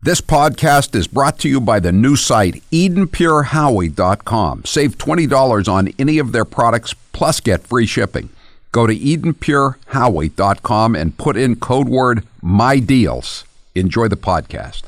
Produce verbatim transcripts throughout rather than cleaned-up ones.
This podcast is brought to you by the new site Eden Pure Howie dot com. Save twenty dollars on any of their products, plus get free shipping. Go to Eden Pure Howie dot com and put in code word MyDeals. Enjoy the podcast.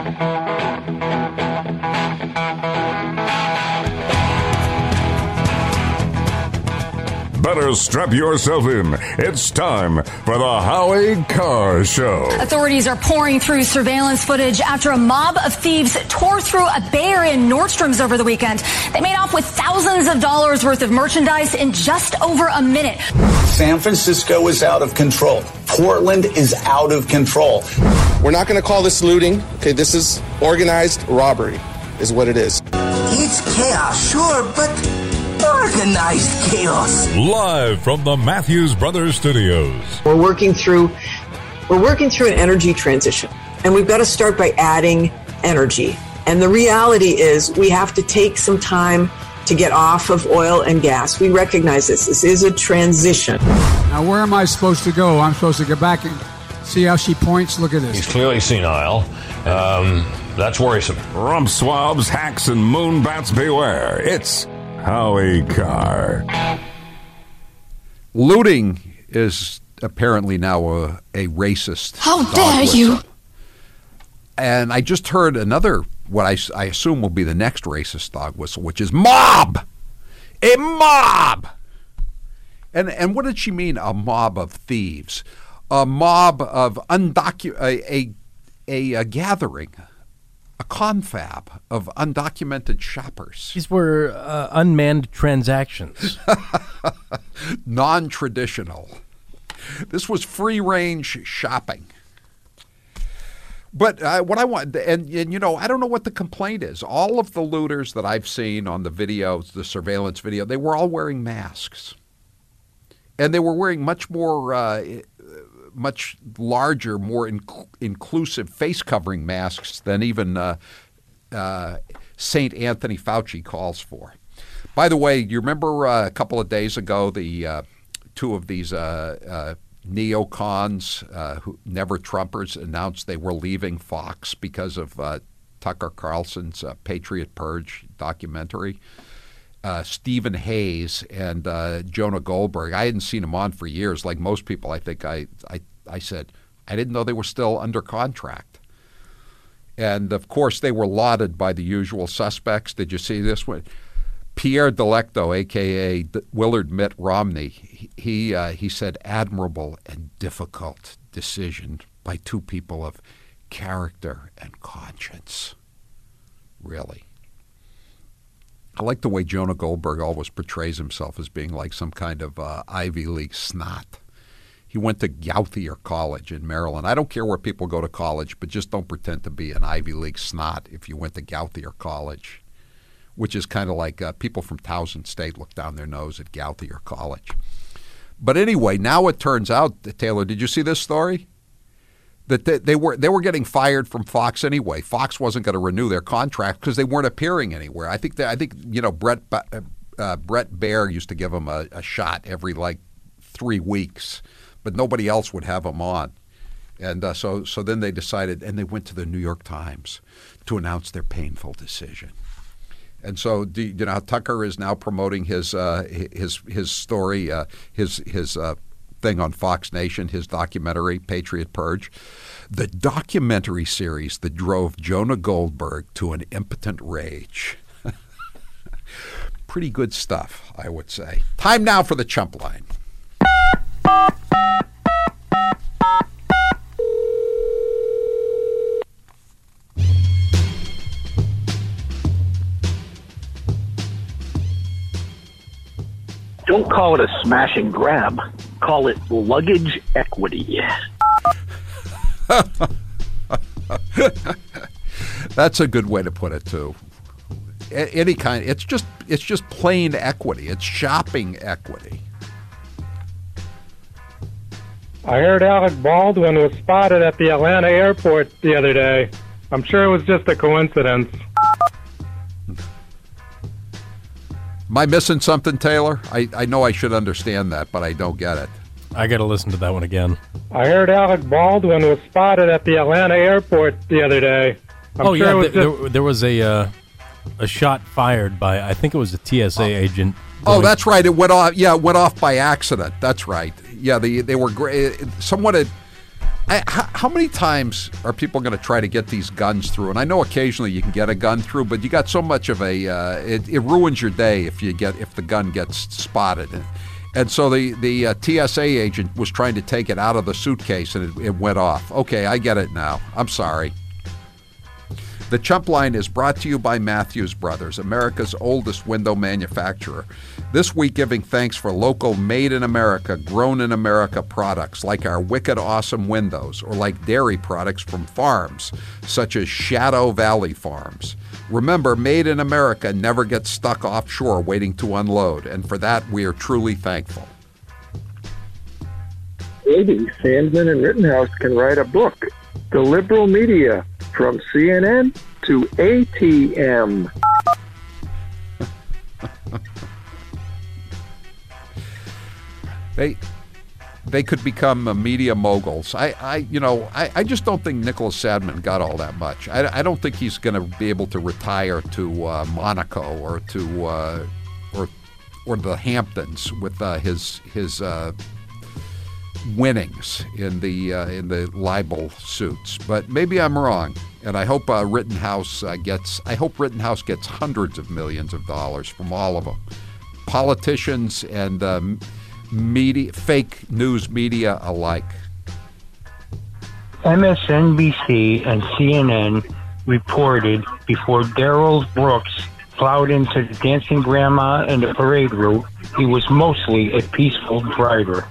Better strap yourself in. It's time for the Howie Carr Show. Authorities are pouring through surveillance footage after a mob of thieves tore through a Bay Area Nordstrom's over the weekend. They made off with thousands of dollars worth of merchandise in just over a minute. San Francisco is out of control. Portland is out of control. We're not going to call this looting. Okay, this is organized robbery is what it is. It's chaos, sure, but organized chaos. Live from the Matthews Brothers Studios. We're working through we're working through an energy transition, and we've got to start by adding energy. And the reality is we have to take some time to get off of oil and gas. We recognize this. This is a transition. Now, where am I supposed to go? I'm supposed to go back and see how she points. Look at this. He's clearly senile. Um, that's worrisome. Rump swabs, hacks, and moonbats beware. It's Howie Carr. Looting is apparently now a, a racist. How dare you? And I just heard another, what I, I assume will be the next racist dog whistle, which is mob! A mob! And and what did she mean, a mob of thieves? A mob of undocu- a, a, a, a gathering, a confab of undocumented shoppers. These were uh, unmanned transactions. Non-traditional. This was free-range shopping. But uh, what I want, and, and you know, I don't know what the complaint is. All of the looters that I've seen on the videos, the surveillance video, they were all wearing masks. And they were wearing much more, uh, much larger, more inc- inclusive face-covering masks than even uh, uh, Saint Anthony Fauci calls for. By the way, you remember uh, a couple of days ago, the uh, two of these uh, uh, neocons, uh, who never Trumpers, announced they were leaving Fox because of uh, Tucker Carlson's uh, Patriot Purge documentary. Uh, Stephen Hayes and uh, Jonah Goldberg. I hadn't seen them on for years. Like most people, I think I, I, I said, I didn't know they were still under contract. And, of course, they were lauded by the usual suspects. Did you see this one? Pierre Delecto, a k a. Willard Mitt Romney, he he, uh, he said, admirable and difficult decision by two people of character and conscience. Really. I like the way Jonah Goldberg always portrays himself as being like some kind of uh, Ivy League snot. He went to Gouthier College in Maryland. I don't care where people go to college, but just don't pretend to be an Ivy League snot if you went to Gouthier College, which is kind of like uh, people from Towson State look down their nose at Gouthier College. But anyway, now it turns out, Taylor, did you see this story? That they, they were they were getting fired from Fox anyway. Fox wasn't going to renew their contract because they weren't appearing anywhere. I think that, I think you know Brett uh, Brett Baer used to give them a, a shot every like three weeks, but nobody else would have them on. And uh, so so then they decided, and they went to the New York Times to announce their painful decision. And so, do you know how Tucker is now promoting his uh, his his story, uh, his his uh, thing on Fox Nation, his documentary, Patriot Purge, the documentary series that drove Jonah Goldberg to an impotent rage. Pretty good stuff, I would say. Time now for the Chump Line. Don't call it a smash and grab. Call it luggage equity. That's a good way to put it too. A- any kind. It's just it's just plain equity. It's shopping equity. I heard Alec Baldwin was spotted at the Atlanta airport the other day. I'm sure it was just a coincidence. Am I missing something, Taylor? I, I know I should understand that, but I don't get it. I got to listen to that one again. I heard Alec Baldwin was spotted at the Atlanta airport the other day. I'm oh sure yeah, it was th- just- there, there was a uh, a shot fired by I think it was a T S A agent. Oh, going- that's right. It went off. Yeah, it went off by accident. That's right. Yeah, the, they were great. Someone had. I, how, how many times are people going to try to get these guns through? And I know occasionally you can get a gun through, but you got so much of a. Uh, it, it ruins your day if you get if the gun gets spotted. And, and so the the uh, T S A agent was trying to take it out of the suitcase, and it, it went off. Okay, I get it now. I'm sorry. The Chump Line is brought to you by Matthews Brothers, America's oldest window manufacturer. This week giving thanks for local made in America, grown in America products like our Wicked Awesome windows or like dairy products from farms such as Shadow Valley Farms. Remember, made in America never gets stuck offshore waiting to unload, and for that we are truly thankful. Maybe Sandman and Rittenhouse can write a book. The liberal media, from C N N to A T M. They they could become uh, media moguls. I, I you know, I, I just don't think Nicholas Sadman got all that much. I, I don't think he's going to be able to retire to uh, Monaco or to uh, or or the Hamptons with uh, his his uh, winnings in the uh, in the libel suits. But maybe I'm wrong, and I hope uh, Rittenhouse uh, gets. I hope Rittenhouse gets hundreds of millions of dollars from all of them, politicians and um, media, fake news media alike. M S N B C and C N N reported before Darrell Brooks plowed into the dancing grandma and the parade route, he was mostly a peaceful driver.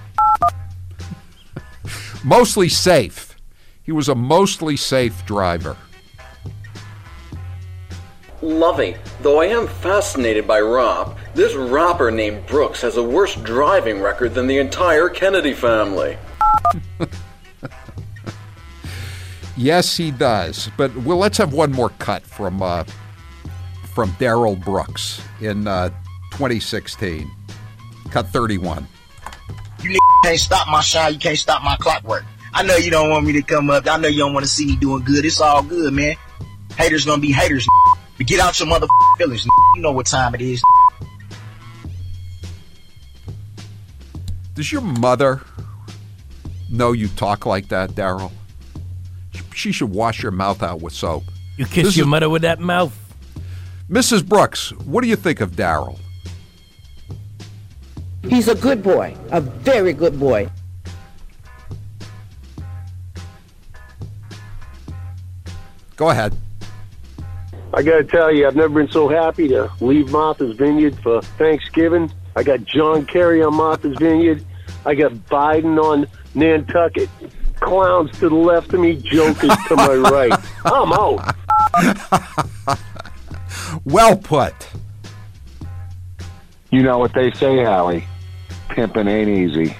Mostly safe. He was a mostly safe driver. Loving. Though I am fascinated by Rob, this rapper named Brooks has a worse driving record than the entire Kennedy family. Yes, he does. But well, let's have one more cut from uh, from Darrell Brooks in uh, twenty sixteen. Cut thirty-one. You can't stop my shine. You can't stop my clockwork. I know you don't want me to come up. I know you don't want to see me doing good. It's all good, man. Haters gonna be haters. But get out your mother feelings. You know what time it is. Does your mother know you talk like that, Darrell? She should wash your mouth out with soap. You kiss This your is- mother with that mouth. Missus Brooks, what do you think of Darrell? He's a good boy, a very good boy. Go ahead. I got to tell you, I've never been so happy to leave Martha's Vineyard for Thanksgiving. I got John Kerry on Martha's Vineyard. I got Biden on Nantucket. Clowns to the left of me, jokers to my right. I'm out. Well put. You know what they say, Howie. Pimping ain't easy.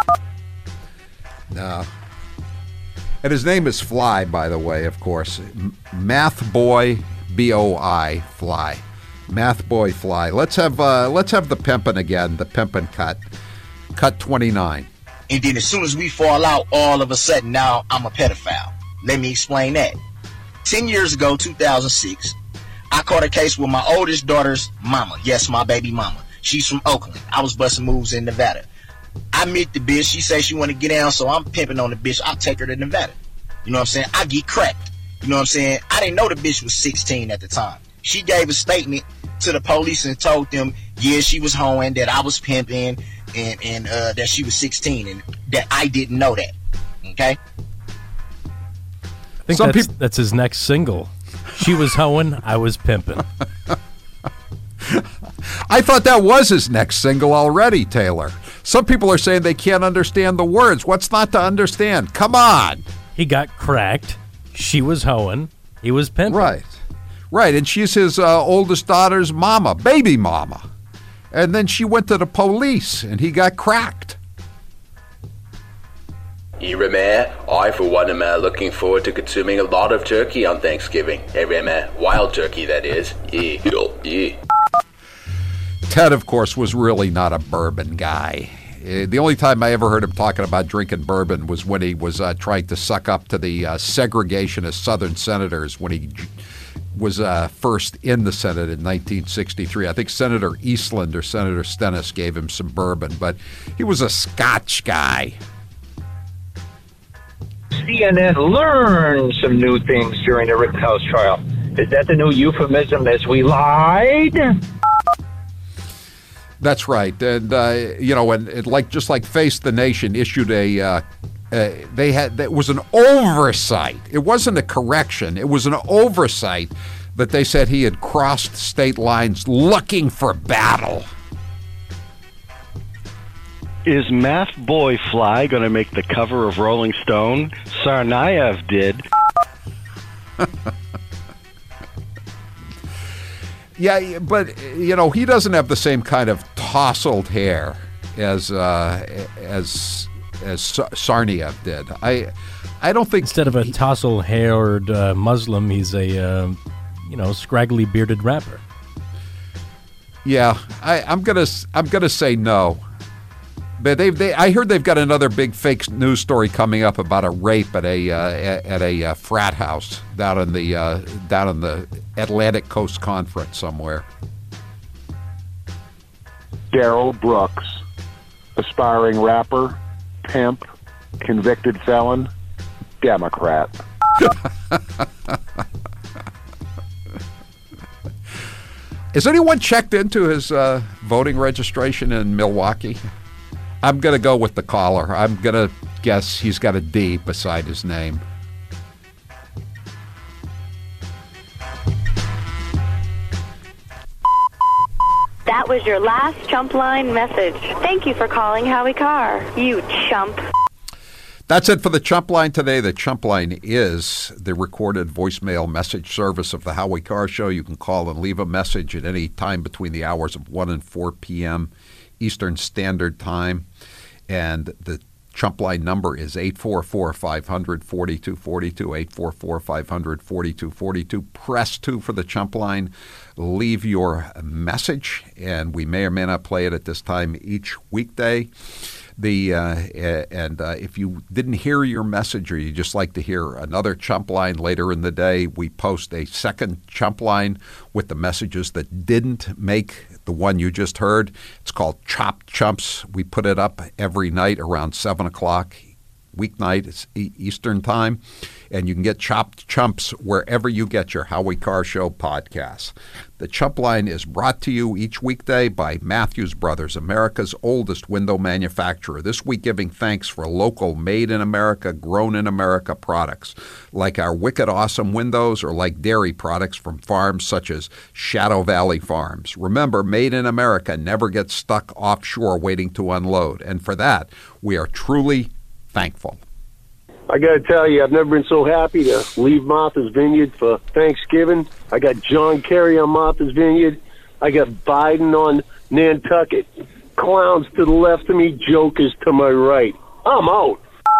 No. And his name is Fly, by the way, of course. M- Math Boy, B O I, Fly. Math Boy Fly. Let's have uh, let's have the pimpin' again, the pimpin' cut. Cut twenty-nine. And then as soon as we fall out, all of a sudden now I'm a pedophile. Let me explain that. Ten years ago, two thousand six, I caught a case with my oldest daughter's mama. Yes, my baby mama. She's from Oakland. I was busting moves in Nevada. I meet the bitch. She says she want to get down, so I'm pimping on the bitch. I'll take her to Nevada. You know what I'm saying? I get cracked. You know what I'm saying? I didn't know the bitch was sixteen at the time. She gave a statement to the police and told them, yeah, she was hoeing, that I was pimping, and, and uh, that she was sixteen, and that I didn't know that. Okay? I think Some that's, peop- that's his next single. She was hoeing, I was pimping. I thought that was his next single already, Taylor. Some people are saying they can't understand the words. What's not to understand? Come on. He got cracked. She was hoeing. He was pimping. Right. Right. And she's his uh, oldest daughter's mama, baby mama. And then she went to the police and he got cracked. You remember, I for one am uh, looking forward to consuming a lot of turkey on Thanksgiving. Hey, remember, wild turkey, that is. Yeah, yeah. Ted, of course, was really not a bourbon guy. Uh, the only time I ever heard him talking about drinking bourbon was when he was uh, trying to suck up to the uh, segregationist Southern senators when he was uh, first in the Senate in nineteen sixty-three. I think Senator Eastland or Senator Stennis gave him some bourbon, but he was a Scotch guy. C N N learned some new things during the Rittenhouse trial. Is that the new euphemism as we lied? That's right, and uh, you know, and, and like just like Face the Nation issued a, uh, uh, they had that was an oversight. It wasn't a correction; it was an oversight that they said he had crossed state lines looking for battle. Is Math Boy Fly going to make the cover of Rolling Stone? Tsarnaev did. Yeah, but, you know, he doesn't have the same kind of tousled hair as uh, as as Tsarnaev did. I I don't think... Instead of a tousle-haired uh, Muslim, he's a, uh, you know, scraggly bearded rapper. Yeah, I, I'm gonna I'm gonna say no. But they they I heard they've got another big fake news story coming up about a rape at a uh, at a uh, frat house down in the uh, down in the Atlantic Coast Conference somewhere. Daryl Brooks, aspiring rapper, pimp, convicted felon, Democrat. Has anyone checked into his uh, voting registration in Milwaukee? I'm going to go with the caller. I'm going to guess he's got a D beside his name. That was your last chump line message. Thank you for calling Howie Carr, you chump. That's it for the Chump Line today. The Chump Line is the recorded voicemail message service of the Howie Carr Show. You can call and leave a message at any time between the hours of one and four p.m. Eastern Standard Time. And the Chump Line number is eight four four, five hundred, forty-two forty-two, eight four four, five hundred, forty-two forty-two. Press two for the Chump Line. Leave your message, and we may or may not play it at this time each weekday. The uh, and uh, if you didn't hear your message or you just like to hear another Chump Line later in the day, we post a second Chump Line with the messages that didn't make the one you just heard. It's called Chopped Chumps. We put it up every night around seven o'clock weeknight. It's Eastern Time. And you can get Chopped Chumps wherever you get your Howie Carr Show podcasts. The Chump Line is brought to you each weekday by Matthews Brothers, America's oldest window manufacturer. This week giving thanks for local made-in-America, grown-in-America products, like our Wicked Awesome windows or like dairy products from farms such as Shadow Valley Farms. Remember, made in America never gets stuck offshore waiting to unload. And for that, we are truly thankful. I got to tell you, I've never been so happy to leave Martha's Vineyard for Thanksgiving. I got John Kerry on Martha's Vineyard. I got Biden on Nantucket. Clowns to the left of me, jokers to my right. I'm out.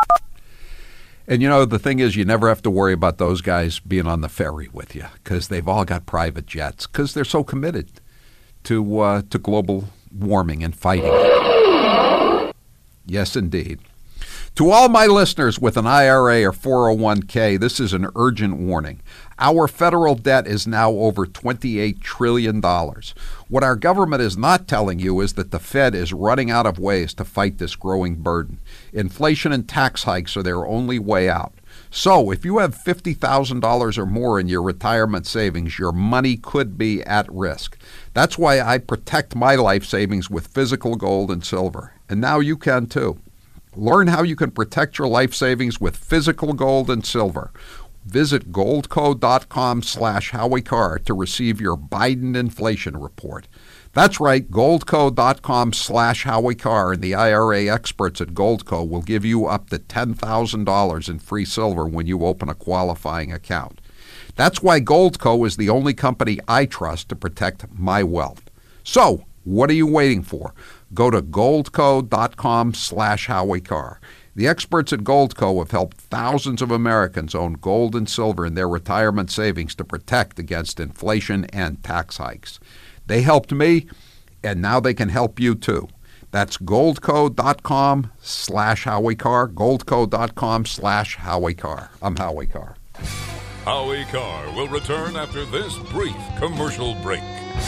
And, you know, the thing is, you never have to worry about those guys being on the ferry with you because they've all got private jets because they're so committed to uh, to global warming and fighting it. Yes, indeed. To all my listeners with an I R A or four oh one k, this is an urgent warning. Our federal debt is now over twenty-eight trillion dollars. What our government is not telling you is that the Fed is running out of ways to fight this growing burden. Inflation and tax hikes are their only way out. So if you have fifty thousand dollars or more in your retirement savings, your money could be at risk. That's why I protect my life savings with physical gold and silver. And now you can too. Learn how you can protect your life savings with physical gold and silver. Visit goldco.com slash Howie Carr to receive your Biden inflation report. That's right, goldco.com slash Howie Carr, and the I R A experts at Goldco will give you up to ten thousand dollars in free silver when you open a qualifying account. That's why Goldco is the only company I trust to protect my wealth. So, what are you waiting for? Go to goldco.com slash Howie Carr. The experts at Goldco have helped thousands of Americans own gold and silver in their retirement savings to protect against inflation and tax hikes. They helped me, and now they can help you too. That's goldco.com slash Howie Carr, goldco.com slash Howie Carr. I'm Howie Carr. Howie Carr will return after this brief commercial break.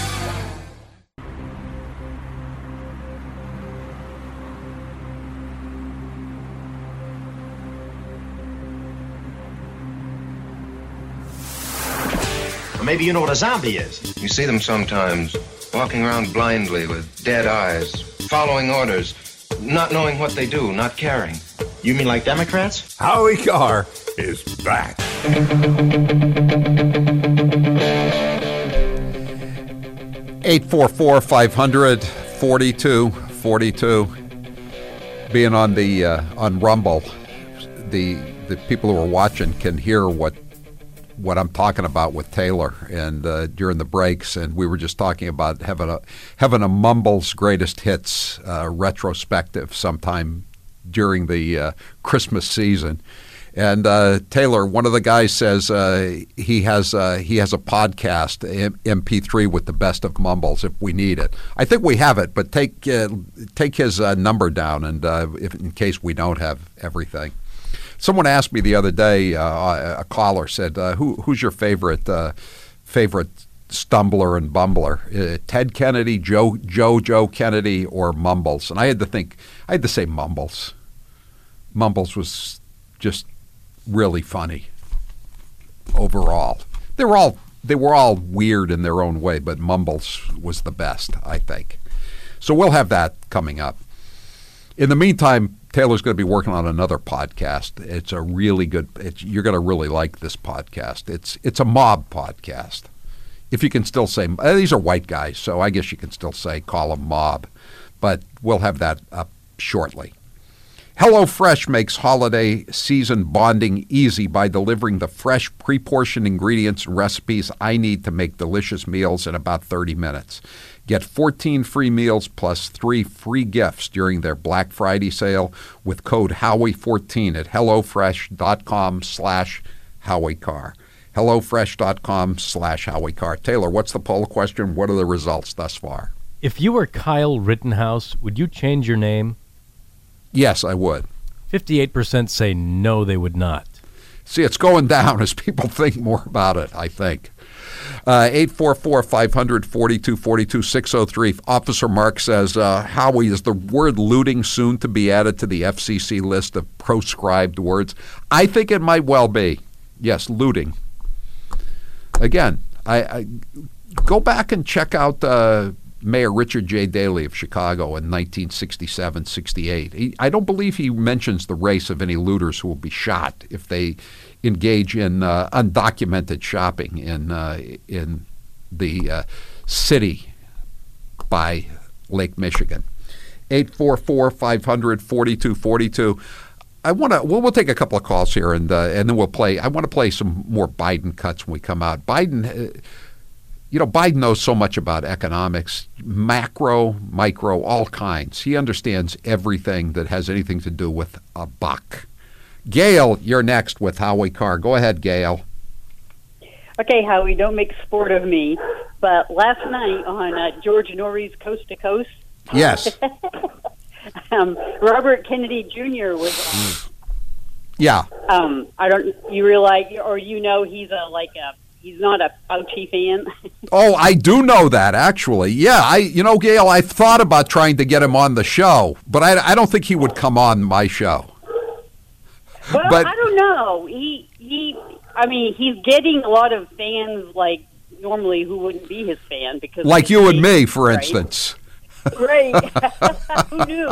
Maybe you know what a zombie is. You see them sometimes, walking around blindly with dead eyes, following orders, not knowing what they do, not caring. You mean like Democrats? Howie Carr is back. eight four four, five hundred, forty-two forty-two. Being on the uh, on Rumble, the the people who are watching can hear what what I'm talking about with Taylor and uh, during the breaks, and we were just talking about having a having a Mumbles Greatest Hits uh, retrospective sometime during the uh, Christmas season. And uh, Taylor, one of the guys says uh, he has uh, he has a podcast, M P three with the best of Mumbles if we need it. I think we have it, but take uh, take his uh, number down, and uh, if, in case we don't have everything. Someone asked me the other day, uh, a caller said, uh, Who, who's your favorite uh, favorite stumbler and bumbler? Uh, Ted Kennedy, Joe, Joe Joe Kennedy, or Mumbles? And I had to think, I had to say Mumbles. Mumbles was just really funny overall. They were all they were all weird in their own way, but Mumbles was the best, I think. So we'll have that coming up. In the meantime, Taylor's going to be working on another podcast. It's a really good. It's, you're going to really like this podcast. It's it's a mob podcast. If you can still say uh, these are white guys, so I guess you can still say call them mob, but we'll have that up shortly. HelloFresh makes holiday season bonding easy by delivering the fresh, pre-portioned ingredients and recipes I need to make delicious meals in about thirty minutes. Get fourteen free meals plus three free gifts during their Black Friday sale with code Howie fourteen at HelloFresh.com slash Howie Carr. HelloFresh.com slash Howie Carr. Taylor, what's the poll question? What are the results thus far? If you were Kyle Rittenhouse, would you change your name? Yes, I would. fifty-eight percent say no, they would not. See, it's going down as people think more about it, I think. Uh, eight four four, five hundred, forty-two forty-two, six oh three. Officer Mark says, uh, Howie, is the word looting soon to be added to the F C C list of proscribed words? I think it might well be. Yes, looting. Again, I, I go back and check out uh, Mayor Richard J. Daley of Chicago in nineteen sixty-seven sixty-eight. He, I don't believe he mentions the race of any looters who will be shot if they engage in uh, undocumented shopping in uh, in the uh, city by Lake Michigan. eight four four, five hundred, forty-two forty-two. I want to. We'll, we'll take a couple of calls here, and uh, and then we'll play. I want to play some more Biden cuts when we come out. Biden, uh, you know, Biden knows so much about economics, macro, micro, all kinds. He understands everything that has anything to do with a buck. Gail, you're next with Howie Carr. Go ahead, Gail. Okay, Howie, don't make sport of me, but last night on uh, George Norrie's Coast to Coast, yes, um, Robert Kennedy Junior was on. Yeah. Um, I don't. You realize, or you know, he's a like a. He's not a Fauci fan. Oh, I do know that, actually. Yeah, I, you know, Gail, I thought about trying to get him on the show, but I, I don't think he would come on my show. Well, but, I don't know. He, he, I mean, he's getting a lot of fans, like, normally who wouldn't be his fan. because Like you and me, for right? instance. Right. Who knew?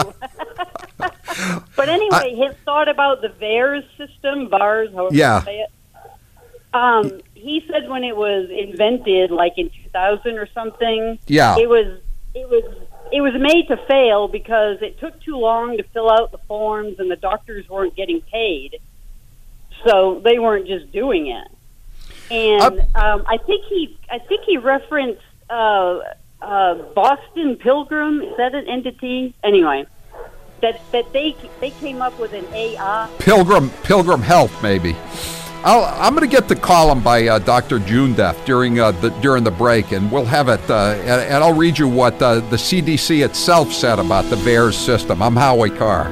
But anyway, I, his thought about the V A E R S system, V A R S, however yeah. you say it, um, he said when it was invented, like in two thousand or something, yeah. it was it was it was made to fail because it took too long to fill out the forms, and the doctors weren't getting paid, so they weren't just doing it. And uh, um, I think he I think he referenced uh, uh, Boston Pilgrim. Is that an entity? Anyway, that that they they came up with an A I Pilgrim Pilgrim Health, maybe. I'll, I'm going to get the column by uh, Doctor Jundeff during uh, the during the break, and we'll have it. Uh, and, and I'll read you what uh, the C D C itself said about the VAERS system. I'm Howie Carr.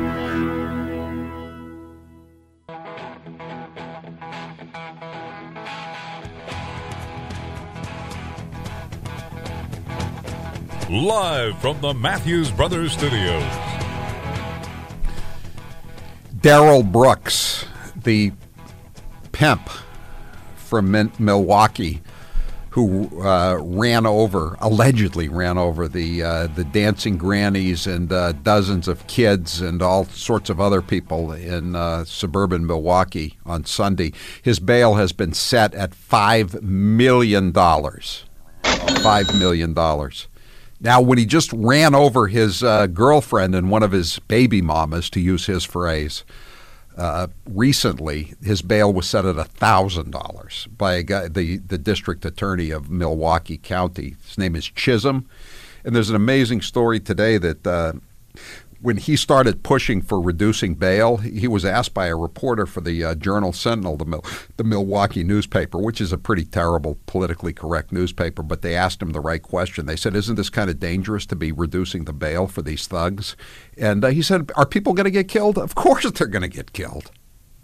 Live from the Matthews Brothers Studios. Darrell Brooks, the pimp from Min- Milwaukee, who uh, ran over, allegedly ran over the uh, the dancing grannies and uh, dozens of kids and all sorts of other people in uh, suburban Milwaukee on Sunday. His bail has been set at five million dollars. five million dollars. Now, when he just ran over his uh, girlfriend and one of his baby mamas, to use his phrase, uh, recently, his bail was set at one thousand dollars by a guy, the, the district attorney of Milwaukee County. His name is Chisholm. And there's an amazing story today that uh, when he started pushing for reducing bail, he was asked by a reporter for the uh, Journal Sentinel, the, Mil- the Milwaukee newspaper, which is a pretty terrible, politically correct newspaper, but they asked him the right question. They said, isn't this kind of dangerous to be reducing the bail for these thugs? And uh, he said, are people going to get killed? Of course they're going to get killed.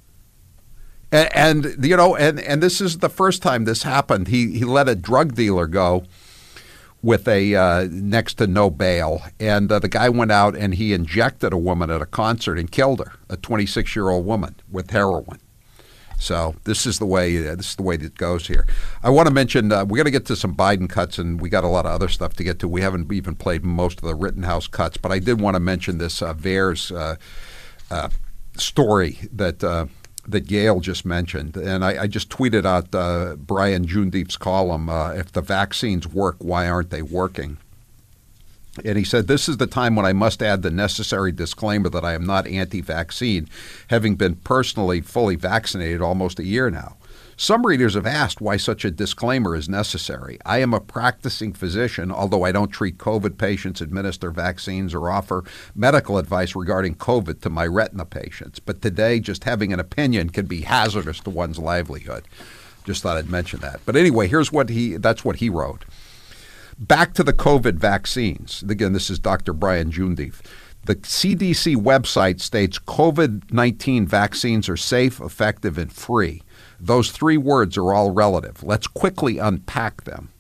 And, and you know, and, and this is the first time this happened. He, he let a drug dealer go with a uh, next to no bail. And uh, the guy went out and he injected a woman at a concert and killed her, a twenty-six-year-old woman with heroin. So this is the way uh, this is the way that it goes here. I want to mention uh, we're going to get to some Biden cuts, and we got a lot of other stuff to get to. We haven't even played most of the Rittenhouse cuts, but I did want to mention this uh, VAERS uh, uh, story that uh, that Yale just mentioned. And I, I just tweeted out uh, Brian Jundeef's column, uh, if the vaccines work, why aren't they working? And he said, this is the time when I must add the necessary disclaimer that I am not anti-vaccine, having been personally fully vaccinated almost a year now. Some readers have asked why such a disclaimer is necessary. I am a practicing physician, although I don't treat COVID patients, administer vaccines, or offer medical advice regarding COVID to my retina patients. But today, just having an opinion can be hazardous to one's livelihood. Just thought I'd mention that. But anyway, here's what he, that's what he wrote. Back to the COVID vaccines. Again, this is Doctor Brian Jundeef. The C D C website states COVID nineteen vaccines are safe, effective, and free. Those three words are all relative. Let's quickly unpack them.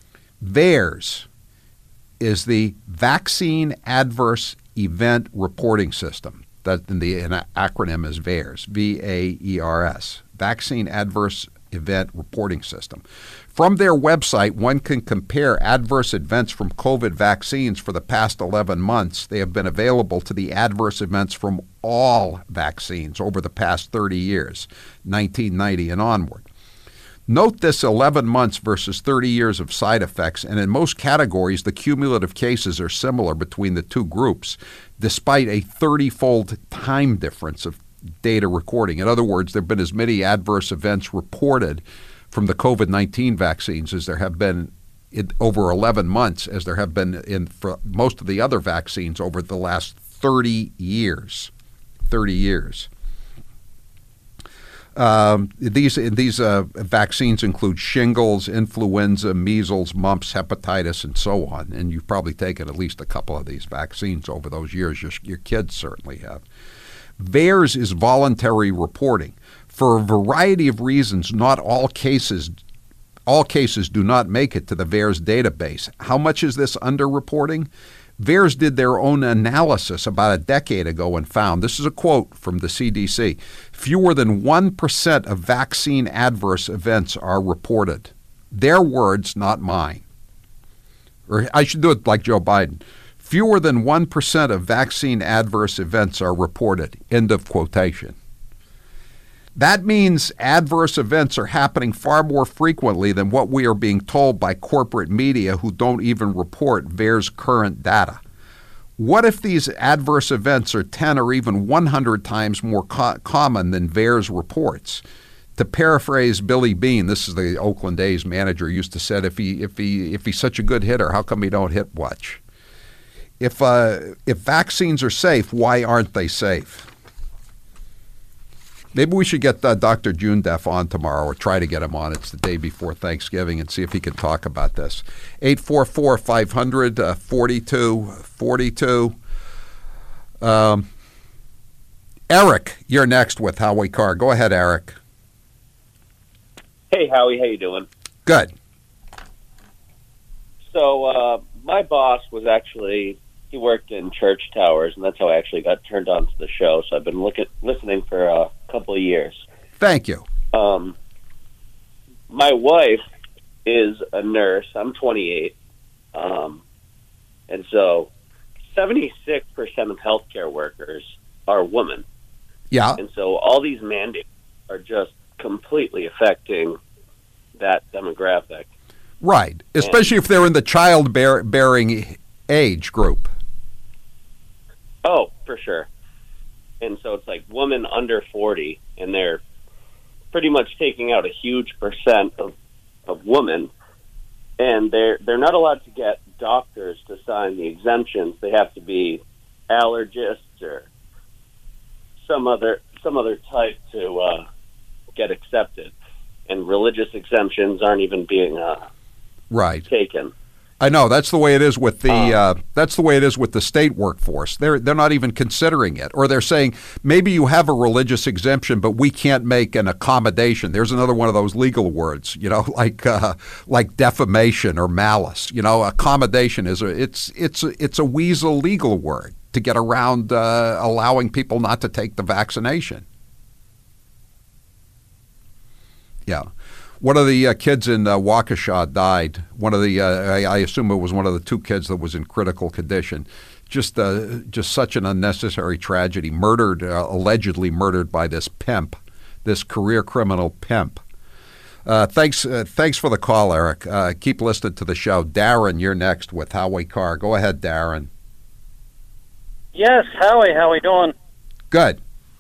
VAERS is the Vaccine Adverse Event Reporting System. That in the an acronym is VAERS, V A E R S, Vaccine Adverse Event Reporting System. From their website, one can compare adverse events from COVID vaccines for the past eleven months. They have been available to the adverse events from all vaccines over the past thirty years, nineteen ninety and onward. Note this eleven months versus thirty years of side effects, and in most categories, the cumulative cases are similar between the two groups, despite a thirty-fold time difference of data recording. In other words, there have been as many adverse events reported from the COVID nineteen vaccines as there have been in over eleven months as there have been in for most of the other vaccines over the last thirty years. thirty years. Um, these these uh, vaccines include shingles, influenza, measles, mumps, hepatitis, and so on. And you've probably taken at least a couple of these vaccines over those years. Your, your kids certainly have. VAERS is voluntary reporting. For a variety of reasons, not all cases all cases do not make it to the VAERS database. How much is this underreporting? VAERS did their own analysis about a decade ago and found, this is a quote from the C D C, fewer than one percent of vaccine adverse events are reported. Their words, not mine. Or I should do it like Joe Biden. Fewer than one percent of vaccine adverse events are reported. End of quotation. That means adverse events are happening far more frequently than what we are being told by corporate media who don't even report VAERS current data. What if these adverse events are ten or even one hundred times more co- common than VAERS reports? To paraphrase Billy Beane, this is the Oakland A's manager, used to say, if he if he if he's such a good hitter, how come he don't hit much? If uh, if vaccines are safe, why aren't they safe? Maybe we should get uh, Doctor Jundeff on tomorrow, or try to get him on. It's the day before Thanksgiving, and see if he can talk about this. eight four four, five hundred, forty-two forty-two. Um, Eric, you're next with Howie Carr. Go ahead, Eric. Hey, Howie, how you doing? Good. So uh, my boss was actually, he worked in church towers, and that's how I actually got turned on to the show. So I've been look at, listening for a couple of years. Thank you. Um, my wife is a nurse. I'm twenty-eight. Um, and so seventy-six percent of healthcare workers are women. Yeah. And so all these mandates are just completely affecting that demographic. Right, especially and, if they're in the child-bearing age group. Oh, for sure. And so it's like women under forty, and they're pretty much taking out a huge percent of, of women, and they're they're not allowed to get doctors to sign the exemptions. They have to be allergists or some other some other type to uh, get accepted, and religious exemptions aren't even being uh, right taken. I know that's the way it is with the uh, that's the way it is with the state workforce. They're they're not even considering it, or they're saying maybe you have a religious exemption, but we can't make an accommodation. There's another one of those legal words, you know, like uh, like defamation or malice. You know, accommodation is a it's it's a, it's a weasel legal word to get around uh, allowing people not to take the vaccination. Yeah. One of the uh, kids in uh, Waukesha died. One of the, uh, I, I assume it was one of the two kids that was in critical condition. Just, uh, just such an unnecessary tragedy. Murdered, uh, allegedly murdered by this pimp, this career criminal pimp. Uh, thanks, uh, thanks for the call, Eric. Uh, keep listening to the show. Darren, you're next with Howie Carr. Go ahead, Darren. Yes, Howie, how we doing? Good.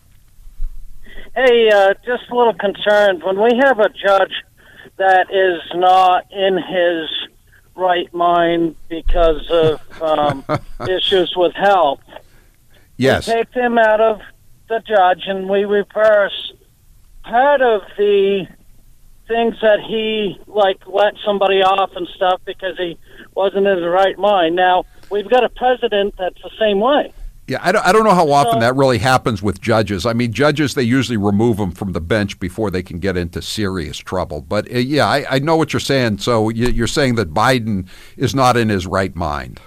Hey, uh, just a little concerned. When we have a judge that is not in his right mind because of um, issues with health, yes, we take him out of the judge and we reverse part of the things that he, like, let somebody off and stuff because he wasn't in his right mind. Now, we've got a president that's the same way. Yeah, I don't, I don't know how often So- that really happens with judges. I mean, judges, they usually remove them from the bench before they can get into serious trouble. But, uh, yeah, I, I know what you're saying. So you, you're saying that Biden is not in his right mind.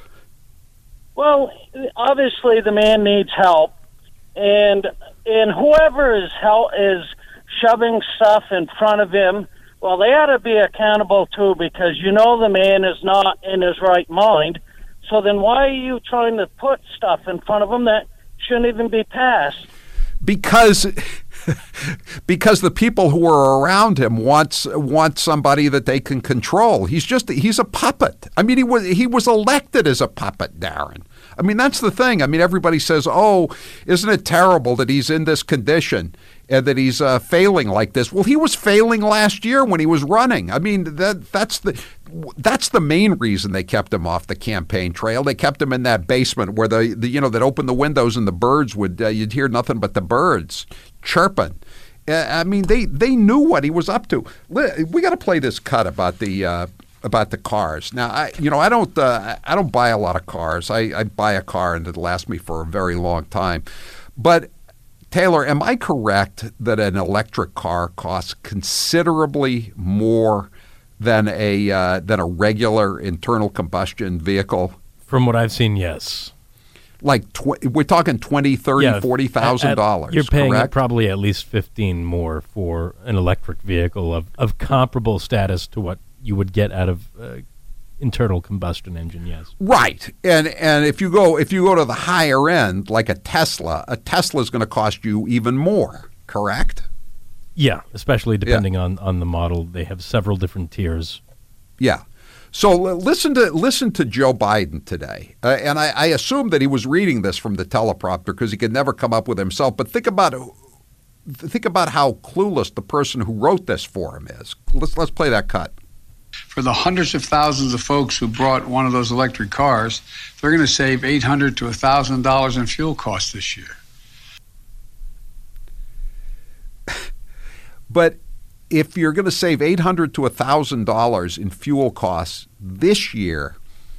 Well, obviously the man needs help, and and whoever is help is shoving stuff in front of him, well, they ought to be accountable too, because you know the man is not in his right mind. So then why are you trying to put stuff in front of him that shouldn't even be passed? Because because the people who are around him wants want somebody that they can control. He's just he's a puppet. I mean, he was he was elected as a puppet, Darren. I mean, that's the thing. I mean, everybody says, "Oh, isn't it terrible that he's in this condition and that he's uh, failing like this?" Well, he was failing last year when he was running. I mean, that that's the that's the main reason they kept him off the campaign trail. They kept him in that basement where the, the you know that opened the windows and the birds would uh, you'd hear nothing but the birds chirping. Uh, I mean, they they knew what he was up to. We got to play this cut about the. Uh, about the cars. Now, I, you know, I don't, uh, I don't buy a lot of cars. I, I buy a car and it lasts me for a very long time. But Taylor, am I correct that an electric car costs considerably more than a uh, than a regular internal combustion vehicle? From what I've seen, yes. Like tw- we're talking twenty, thirty, Yeah, forty thousand dollars. You're paying correct? probably at least fifteen more for an electric vehicle of, of comparable status to what you would get out of uh, internal combustion engine. Yes, right. And and if you go if you go to the higher end, like a Tesla, a Tesla is going to cost you even more. Correct? Yeah, especially depending yeah. on, on the model. They have several different tiers. Yeah. So listen to listen to Joe Biden today, uh, and I, I assume that he was reading this from the teleprompter because he could never come up with himself. But think about think about how clueless the person who wrote this for him is. Let's let's play that cut. For the hundreds of thousands of folks who bought one of those electric cars, they're going to save eight hundred to a thousand dollars in fuel costs this year. But if you're going to save eight hundred to one thousand dollars in fuel costs this year,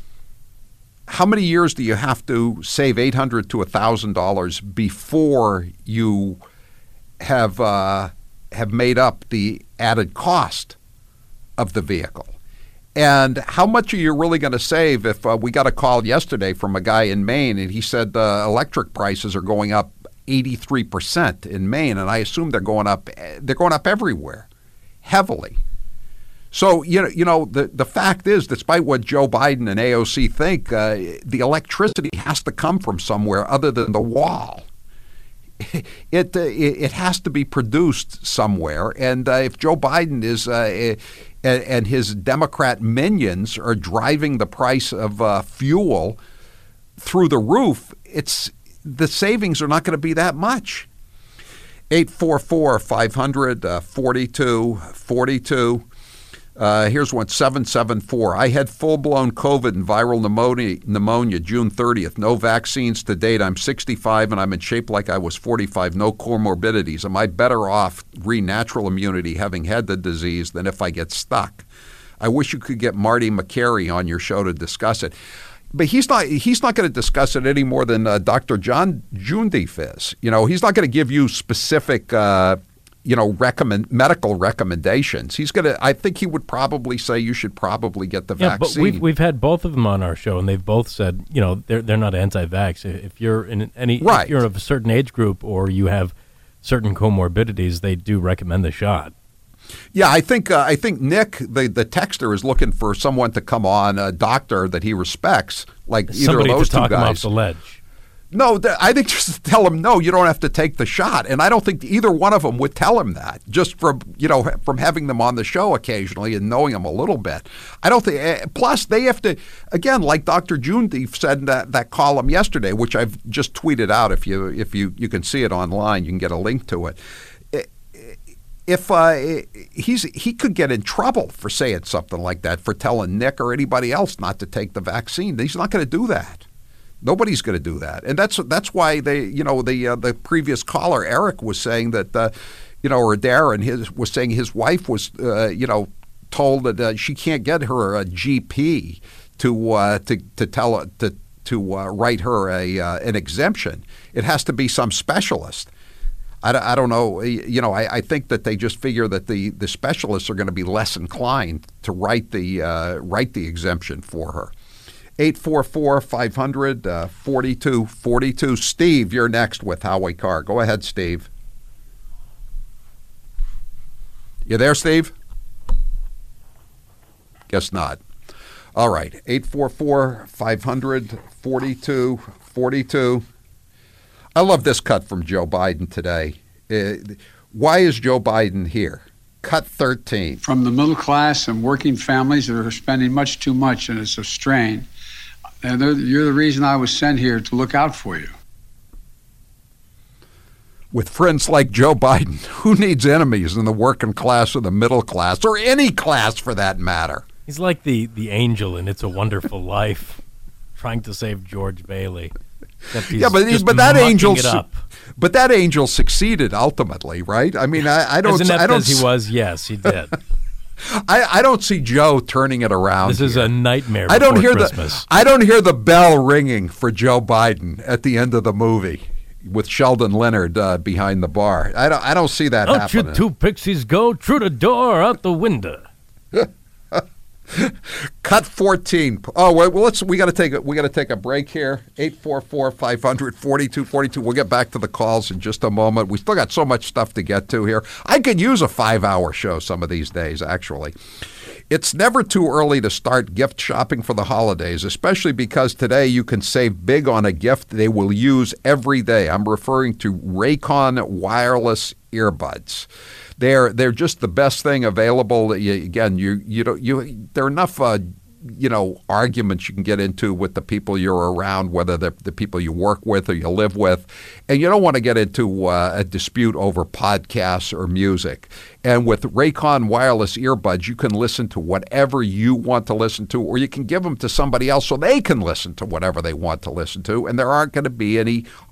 how many years do you have to save eight hundred to one thousand dollars before you have uh, have made up the added cost of the vehicle? And how much are you really going to save if uh, we got a call yesterday from a guy in Maine, and he said uh, electric prices are going up eighty-three percent in Maine, and I assume they're going up they're going up everywhere, heavily. So, you know, you know the, the fact is, despite what Joe Biden and A O C think, uh, the electricity has to come from somewhere other than the wall. It uh, it has to be produced somewhere, and uh, if Joe Biden is uh, and, and his Democrat minions are driving the price of uh, fuel through the roof, it's the savings are not going to be that much. eight four four, five hundred, forty-two forty-two. Uh, here's one, seven seven four. I had full-blown COVID and viral pneumonia, pneumonia June thirtieth. No vaccines to date. I'm sixty-five and I'm in shape like I was forty-five. No comorbidities. Am I better off re-natural immunity having had the disease than if I get stuck? I wish you could get Marty McCary on your show to discuss it. But he's not he's not going to discuss it any more than uh, Doctor John Jundeef is. You know, he's not going to give you specific uh you know, recommend medical recommendations. He's going to, I think he would probably say you should probably get the yeah, vaccine. But we've, we've had both of them on our show, and they've both said, you know, they're they're not anti-vax. If you're in any, right. if you're of a certain age group or you have certain comorbidities, they do recommend the shot. Yeah, I think uh, I think Nick, the, the texter, is looking for someone to come on, a doctor that he respects, like either Somebody of those to talk two guys. him off the ledge. No, th- I think just tell him, no, you don't have to take the shot. And I don't think either one of them would tell him that, just from, you know, from having them on the show occasionally and knowing them a little bit. I don't think, uh, plus they have to, again, like Doctor Jundeef said in that, that column yesterday, which I've just tweeted out. If you if you, you can see it online, you can get a link to it. If uh, he's he could get in trouble for saying something like that, for telling Nick or anybody else not to take the vaccine. He's not going to do that. Nobody's going to do that, and that's that's why they, you know, the uh, the previous caller Eric was saying that, uh, you know, or Darren his was saying his wife was, uh, you know, told that uh, she can't get her a G P to uh, to to tell to to uh, write her a uh, an exemption. It has to be some specialist. I, I don't know, you know, I, I think that they just figure that the, the specialists are going to be less inclined to write the uh, write the exemption for her. eight four four, five hundred, forty-two forty-two. Steve, you're next with Howie Carr. Go ahead, Steve. You there, Steve? Guess not. All right, eight four four, five hundred, forty-two forty-two. I love this cut from Joe Biden today. Uh, why is Joe Biden here? Cut thirteen. From the middle class and working families that are spending much too much, and it's a strain. And you're the reason I was sent here to look out for you. With friends like Joe Biden, who needs enemies in the working class or the middle class, or any class for that matter? He's like the, the angel in It's a Wonderful Life, trying to save George Bailey. Yeah, but but that angel, but that angel succeeded ultimately, right? I mean, I, I don't. As inept I don't, as he was, yes, he did. I, I don't see Joe turning it around. This is here. a nightmare. I don't hear Christmas. the I don't hear the bell ringing for Joe Biden at the end of the movie with Sheldon Leonard uh, behind the bar. I don't I don't see that Out happening. you two pixies go through the door, out the window. Cut fourteen. Oh well, let's. We got to take a we got to take a break here. Eight four four five hundred forty two forty two. We'll get back to the calls in just a moment. We still got so much stuff to get to here. I could use a five hour show some of these days. Actually, it's never too early to start gift shopping for the holidays, especially because today you can save big on a gift they will use every day. I'm referring to Raycon wireless earbuds. They're they're just the best thing available. You, again, you you don't you there are enough uh, you know arguments you can get into with the people you're around, whether they're the people you work with or you live with, and you don't want to get into uh, a dispute over podcasts or music. And with Raycon wireless earbuds, you can listen to whatever you want to listen to, or you can give them to somebody else so they can listen to whatever they want to listen to, and there aren't going to be any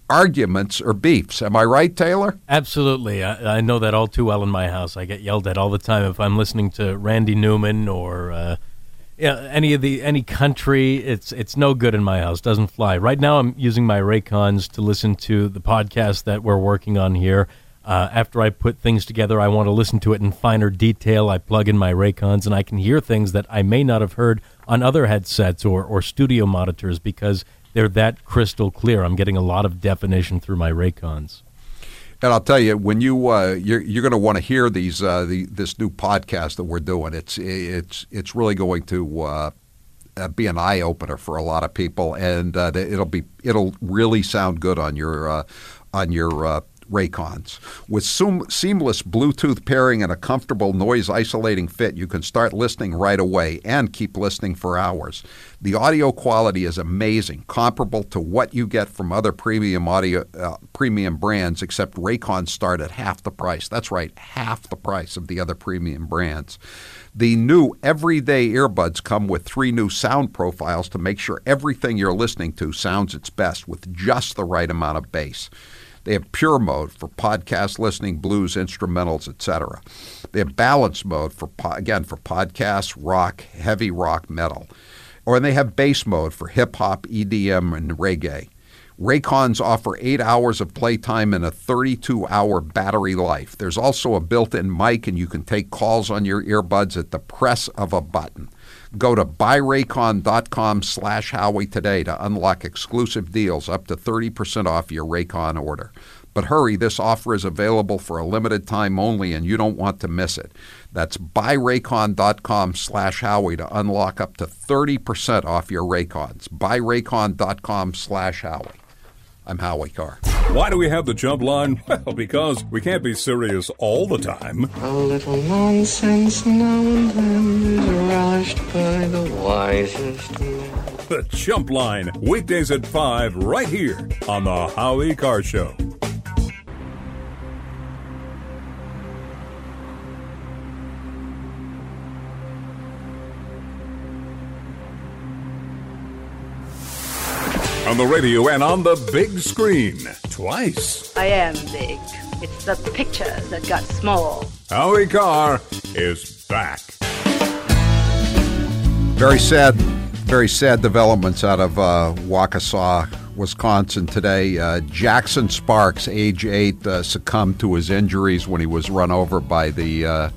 arguments or beefs. Am I right, Taylor? Absolutely. I, I know that all too well in my house. I get yelled at all the time if I'm listening to Randy Newman or uh, yeah, any of the any country. It's it's no good in my house. Doesn't fly. Right now, I'm using my Raycons to listen to the podcast that we're working on here. Uh, after I put things together, I want to listen to it in finer detail. I plug in my Raycons, and I can hear things that I may not have heard on other headsets or, or studio monitors because they're that crystal clear. I'm getting a lot of definition through my Raycons. And I'll tell you, when you uh, you're, you're going to want to hear these uh, the this new podcast that we're doing. It's it's it's really going to uh, be an eye opener for a lot of people, and uh, it'll be it'll really sound good on your uh, on your uh, Raycons. With soom- seamless Bluetooth pairing and a comfortable noise-isolating fit, you can start listening right away and keep listening for hours. The audio quality is amazing, comparable to what you get from other premium audio uh, premium brands, except Raycons start at half the price. That's right, half the price of the other premium brands. The new everyday earbuds come with three new sound profiles to make sure everything you're listening to sounds its best with just the right amount of bass. They have pure mode for podcast listening, blues, instrumentals, et cetera. They have balance mode for, again, for podcasts, rock, heavy rock, metal. Or they have bass mode for hip-hop, E D M, and reggae. Raycons offer eight hours of playtime and a thirty-two hour battery life. There's also a built-in mic, and you can take calls on your earbuds at the press of a button. Go to buyraycon.com slash Howie today to unlock exclusive deals up to thirty percent off your Raycon order. But hurry, this offer is available for a limited time only, and you don't want to miss it. That's buyraycon.com slash Howie to unlock up to thirty percent off your Raycons. Buyraycon.com slash Howie. I'm Howie Carr. Why do we have the jump line? Well, because we can't be serious all the time. A little nonsense now and then is relished by the wisest men. The jump line, weekdays at five, right here on the Howie Carr Show. On the radio and on the big screen. Twice. I am big. It's the picture that got small. Howie Carr is back. Very sad, very sad developments out of uh, Waukesha, Wisconsin today. Uh, Jackson Sparks, age eight, uh, succumbed to his injuries when he was run over by the uh,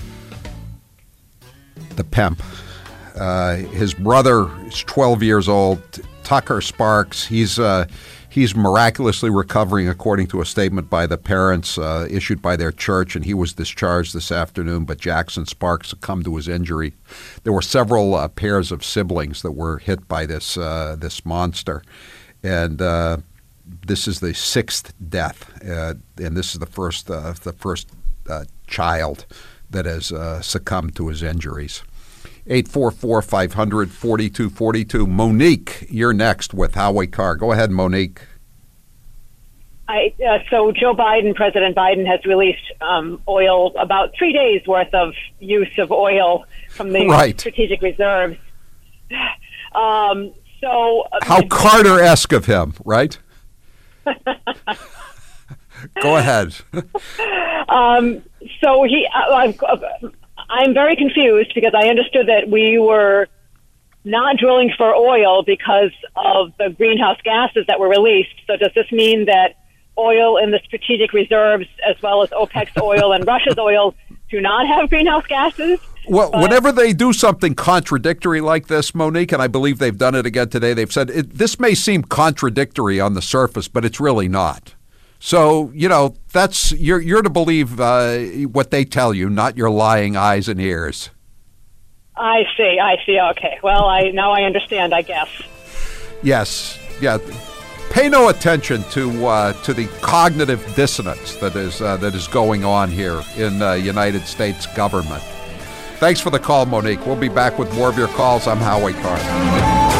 the pimp. Uh, his brother is twelve years old. Tucker Sparks, he's uh, he's miraculously recovering, according to a statement by the parents uh, issued by their church, and he was discharged this afternoon. But Jackson Sparks succumbed to his injury. There were several uh, pairs of siblings that were hit by this uh, this monster, and uh, this is the sixth death, uh, and this is the first uh, the first uh, child that has uh, succumbed to his injuries. eight four four, five hundred, forty-two forty-two. Monique, you're next with Howie Carr. Go ahead, Monique. I, uh, so Joe Biden, President Biden, has released um, oil, about three days' worth of use of oil from the right. strategic reserves. Um, so uh, How Carter-esque of him, right? Go ahead. um, so he... Uh, I've, uh, I'm very confused because I understood that we were not drilling for oil because of the greenhouse gases that were released. So does this mean that oil in the strategic reserves, as well as OPEC's oil and Russia's oil, do not have greenhouse gases? Well, but whenever they do something contradictory like this, Monique, and I believe they've done it again today, they've said it, this may seem contradictory on the surface, but it's really not. So, you know, that's you're you're to believe uh, what they tell you, not your lying eyes and ears. I see, I see. Okay. Well, I now I understand, I guess. Yes. Yeah. Pay no attention to uh, to the cognitive dissonance that is uh, that is going on here in the United States government. Thanks for the call, Monique. We'll be back with more of your calls. I'm Howie Carr.